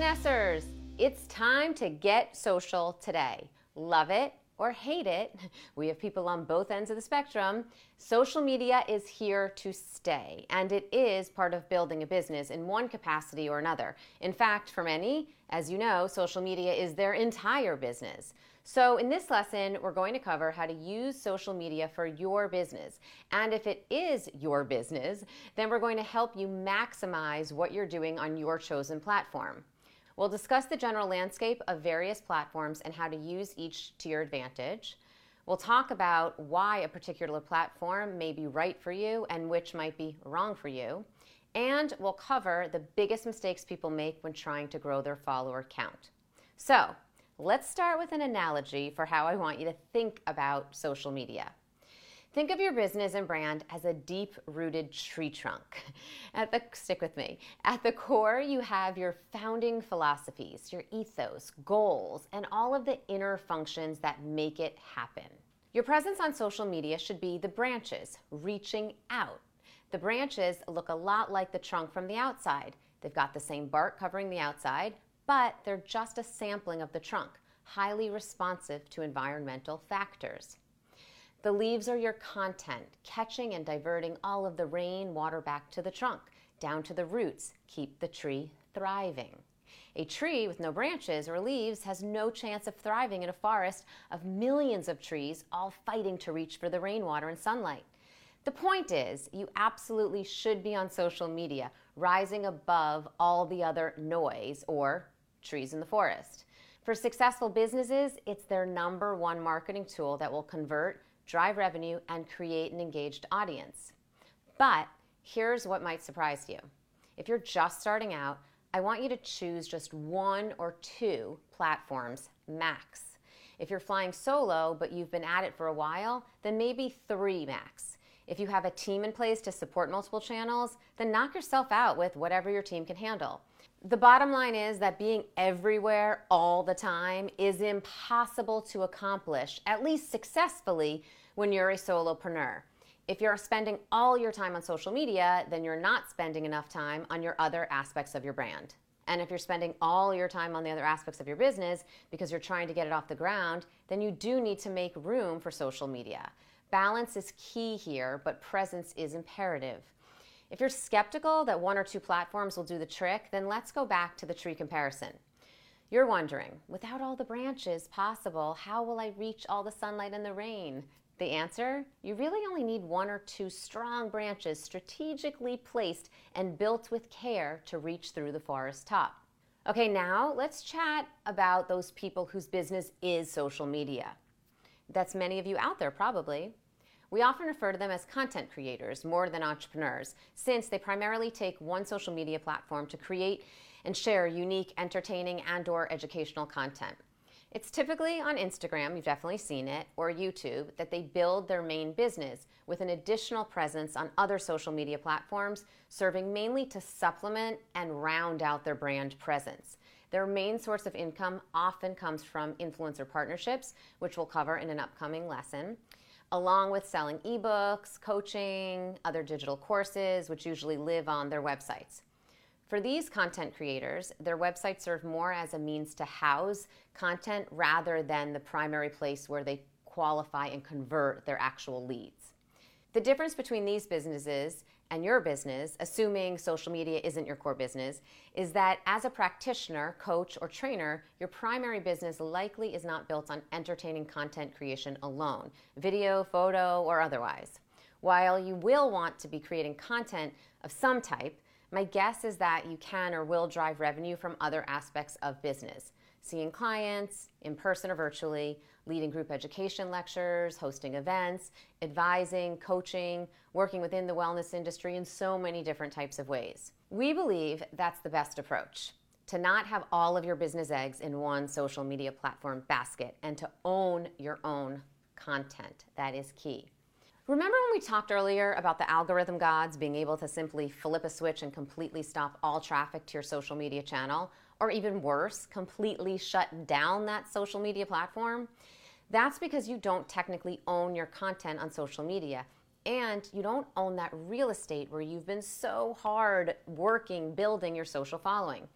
SMSers, it's time to get social today. Love it or hate it, we have people on both ends of the spectrum. Social media is here to stay, and it is part of building a business in one capacity or another. In fact, for many, as you know, social media is their entire business. So in this lesson, we're going to cover how to use social media for your business. And if it is your business, then we're going to help you maximize what you're doing on your chosen platform. We'll discuss the general landscape of various platforms and how to use each to your advantage. We'll talk about why a particular platform may be right for you and which might be wrong for you. And we'll cover the biggest mistakes people make when trying to grow their follower count. So, let's start with an analogy for how I want you to think about social media. Think of your business and brand as a deep-rooted tree trunk. Stick with me. At the core, you have your founding philosophies, your ethos, goals, and all of the inner functions that make it happen. Your presence on social media should be the branches, reaching out. The branches look a lot like the trunk from the outside. They've got the same bark covering the outside, but they're just a sampling of the trunk, highly responsive to environmental factors. The leaves are your content, catching and diverting all of the rain water back to the trunk, down to the roots, keep the tree thriving. A tree with no branches or leaves has no chance of thriving in a forest of millions of trees all fighting to reach for the rainwater and sunlight. The point is, you absolutely should be on social media, rising above all the other noise or trees in the forest. For successful businesses, it's their number one marketing tool that will convert, drive revenue, and create an engaged audience. But here's what might surprise you. If you're just starting out, I want you to choose just one or two platforms max. If you're flying solo, but you've been at it for a while, then maybe 3 max. If you have a team in place to support multiple channels, then knock yourself out with whatever your team can handle. The bottom line is that being everywhere all the time is impossible to accomplish, at least successfully, when you're a solopreneur. If you're spending all your time on social media, then you're not spending enough time on your other aspects of your brand. And if you're spending all your time on the other aspects of your business because you're trying to get it off the ground, then you do need to make room for social media. Balance is key here, but presence is imperative. If you're skeptical that 1 or 2 platforms will do the trick, then let's go back to the tree comparison. You're wondering, without all the branches possible, how will I reach all the sunlight and the rain? The answer? You really only need 1 or 2 strong branches strategically placed and built with care to reach through the forest top. Okay, now let's chat about those people whose business is social media. That's many of you out there probably. We often refer to them as content creators more than entrepreneurs, since they primarily take one social media platform to create and share unique, entertaining, and/or educational content. It's typically on Instagram, you've definitely seen it, or YouTube, that they build their main business with an additional presence on other social media platforms, serving mainly to supplement and round out their brand presence. Their main source of income often comes from influencer partnerships, which we'll cover in an upcoming lesson, along with selling ebooks, coaching, other digital courses, which usually live on their websites. For these content creators, their websites serve more as a means to house content rather than the primary place where they qualify and convert their actual leads. The difference between these businesses and your business, assuming social media isn't your core business, is that as a practitioner, coach, or trainer, your primary business likely is not built on entertaining content creation alone, video, photo, or otherwise. While you will want to be creating content of some type, my guess is that you can or will drive revenue from other aspects of business. Seeing clients, in person or virtually, leading group education lectures, hosting events, advising, coaching, working within the wellness industry in so many different types of ways. We believe that's the best approach, to not have all of your business eggs in one social media platform basket and to own your own content. That is key. Remember when we talked earlier about the algorithm gods being able to simply flip a switch and completely stop all traffic to your social media channel? Or even worse, completely shut down that social media platform? That's because you don't technically own your content on social media. And you don't own that real estate where you've been so hard working, building your social following.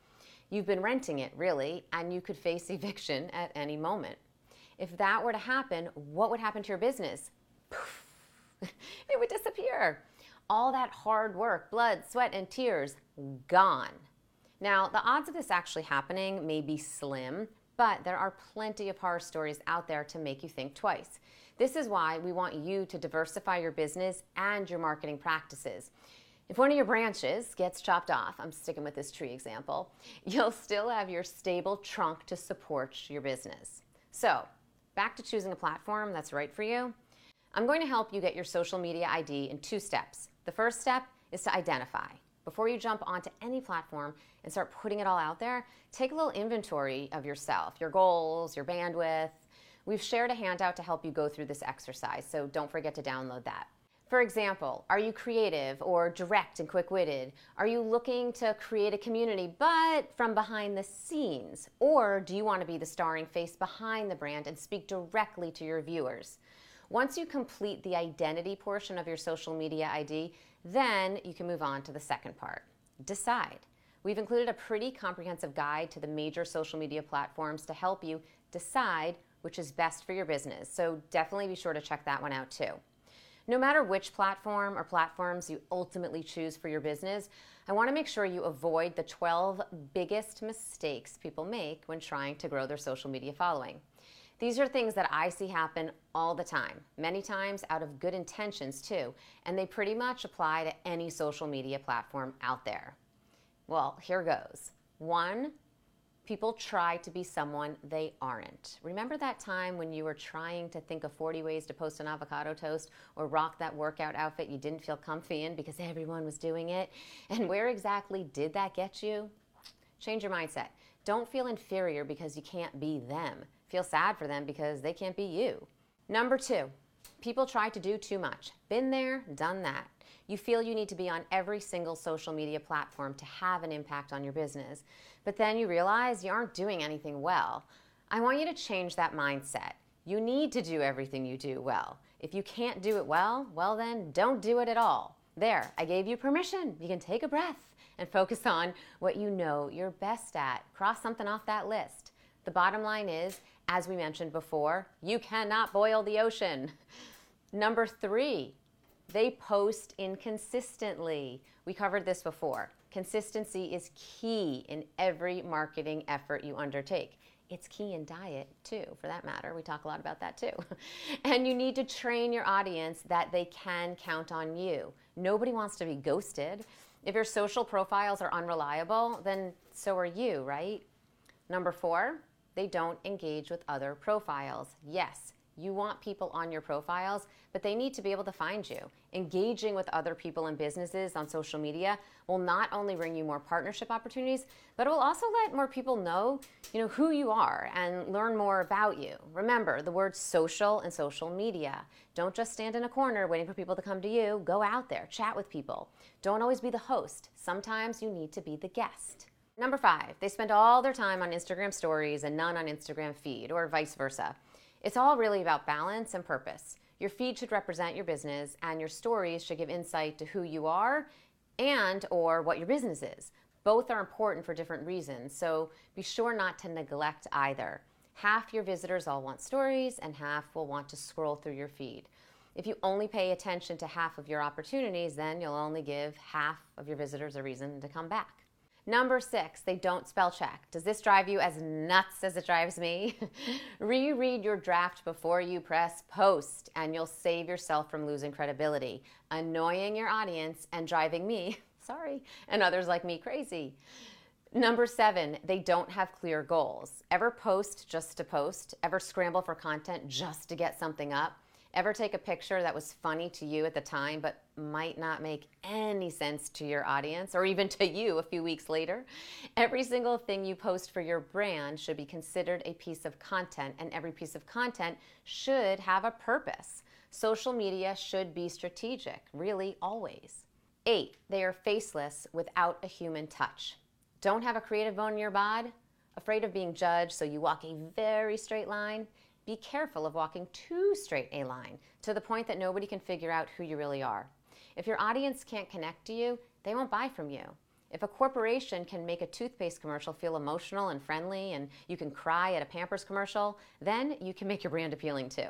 You've been renting it, really, and you could face eviction at any moment. If that were to happen, what would happen to your business? Poof, it would disappear. All that hard work, blood, sweat, and tears, gone. Now, the odds of this actually happening may be slim, but there are plenty of horror stories out there to make you think twice. This is why we want you to diversify your business and your marketing practices. If one of your branches gets chopped off, I'm sticking with this tree example, you'll still have your stable trunk to support your business. So, back to choosing a platform that's right for you. I'm going to help you get your social media ID in 2 steps. The first step is to identify. Before you jump onto any platform and start putting it all out there, take a little inventory of yourself, your goals, your bandwidth. We've shared a handout to help you go through this exercise, so don't forget to download that. For example, are you creative or direct and quick-witted? Are you looking to create a community but from behind the scenes? Or do you want to be the starring face behind the brand and speak directly to your viewers? Once you complete the identity portion of your social media ID, then you can move on to the second part. Decide. We've included a pretty comprehensive guide to the major social media platforms to help you decide which is best for your business. So definitely be sure to check that one out too. No matter which platform or platforms you ultimately choose for your business, I want to make sure you avoid the 12 biggest mistakes people make when trying to grow their social media following. These are things that I see happen all the time, many times out of good intentions too, and they pretty much apply to any social media platform out there. Well, here goes. 1, people try to be someone they aren't. Remember that time when you were trying to think of 40 ways to post an avocado toast or rock that workout outfit you didn't feel comfy in because everyone was doing it? And where exactly did that get you? Change your mindset. Don't feel inferior because you can't be them. Feel sad for them because they can't be you. Number 2, people try to do too much. Been there, done that. You feel you need to be on every single social media platform to have an impact on your business, but then you realize you aren't doing anything well. I want you to change that mindset. You need to do everything you do well. If you can't do it well, then don't do it at all. There, I gave you permission. You can take a breath and focus on what you know you're best at. Cross something off that list. The bottom line is, as we mentioned before, you cannot boil the ocean. Number 3, they post inconsistently. We covered this before. Consistency is key in every marketing effort you undertake. It's key in diet too, for that matter. We talk a lot about that too. And you need to train your audience that they can count on you. Nobody wants to be ghosted. If your social profiles are unreliable, then so are you, right? Number 4, they don't engage with other profiles. Yes, you want people on your profiles, but they need to be able to find you. Engaging with other people and businesses on social media will not only bring you more partnership opportunities, but it will also let more people know, who you are and learn more about you. Remember the words social and social media. Don't just stand in a corner waiting for people to come to you. Go out there, chat with people. Don't always be the host. Sometimes you need to be the guest. Number 5, they spend all their time on Instagram stories and none on Instagram feed, or vice versa. It's all really about balance and purpose. Your feed should represent your business, and your stories should give insight to who you are and or what your business is. Both are important for different reasons, so be sure not to neglect either. Half your visitors all want stories, and half will want to scroll through your feed. If you only pay attention to half of your opportunities, then you'll only give half of your visitors a reason to come back. Number 6, they don't spell check. Does this drive you as nuts as it drives me? Reread your draft before you press post, and you'll save yourself from losing credibility, annoying your audience, and driving me, and others like me crazy. Number 7, they don't have clear goals. Ever post just to post? Ever scramble for content just to get something up? Ever take a picture that was funny to you at the time but might not make any sense to your audience or even to you a few weeks later? Every single thing you post for your brand should be considered a piece of content, and every piece of content should have a purpose. Social media should be strategic, really always. 8, they are faceless without a human touch. Don't have a creative bone in your bod? Afraid of being judged, so you walk a very straight line? Be careful of walking too straight a line to the point that nobody can figure out who you really are. If your audience can't connect to you, they won't buy from you. If a corporation can make a toothpaste commercial feel emotional and friendly, and you can cry at a Pampers commercial, then you can make your brand appealing too.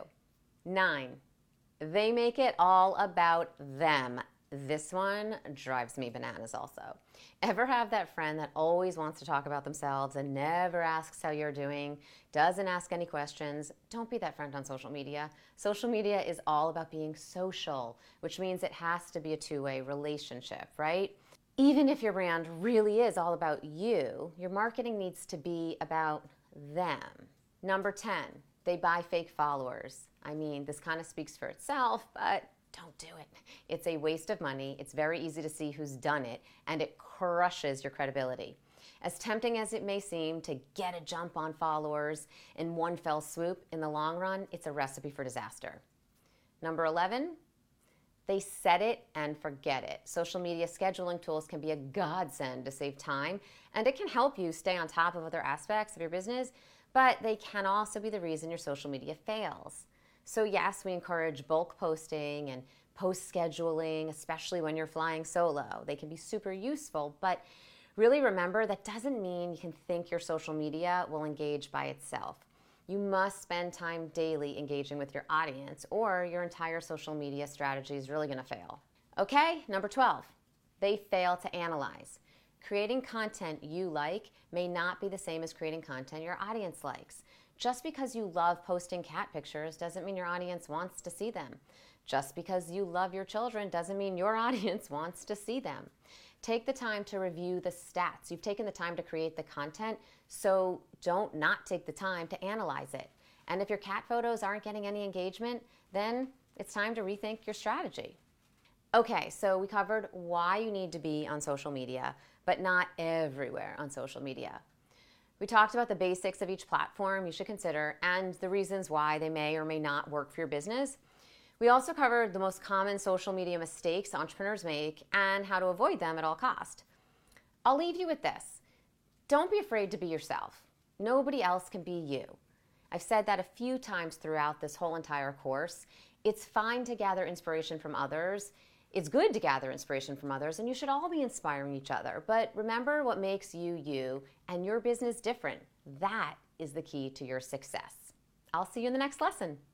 9, they make it all about them. This one drives me bananas also. Ever have that friend that always wants to talk about themselves and never asks how you're doing, doesn't ask any questions? Don't be that friend on social media. Social media is all about being social, which means it has to be a two-way relationship, right? Even if your brand really is all about you, your marketing needs to be about them. Number 10, they buy fake followers. I mean, this kind of speaks for itself, but don't do it. It's a waste of money. It's very easy to see who's done it, and it crushes your credibility. As tempting as it may seem to get a jump on followers in one fell swoop, in the long run, it's a recipe for disaster. Number 11, they set it and forget it. Social media scheduling tools can be a godsend to save time, and it can help you stay on top of other aspects of your business, but they can also be the reason your social media fails. So yes, we encourage bulk posting and post scheduling, especially when you're flying solo. They can be super useful, but really remember that doesn't mean you can think your social media will engage by itself. You must spend time daily engaging with your audience, or your entire social media strategy is really going to fail. Okay, number 12, they fail to analyze. Creating content you like may not be the same as creating content your audience likes. Just because you love posting cat pictures doesn't mean your audience wants to see them. Just because you love your children doesn't mean your audience wants to see them. Take the time to review the stats. You've taken the time to create the content, so don't not take the time to analyze it. And if your cat photos aren't getting any engagement, then it's time to rethink your strategy. Okay, so we covered why you need to be on social media, but not everywhere on social media. We talked about the basics of each platform you should consider and the reasons why they may or may not work for your business. We also covered the most common social media mistakes entrepreneurs make and how to avoid them at all cost. I'll leave you with this. Don't be afraid to be yourself. Nobody else can be you. I've said that a few times throughout this whole entire course. It's fine to gather inspiration from others. It's good to gather inspiration from others, and you should all be inspiring each other. But remember what makes you you and your business different. That is the key to your success. I'll see you in the next lesson.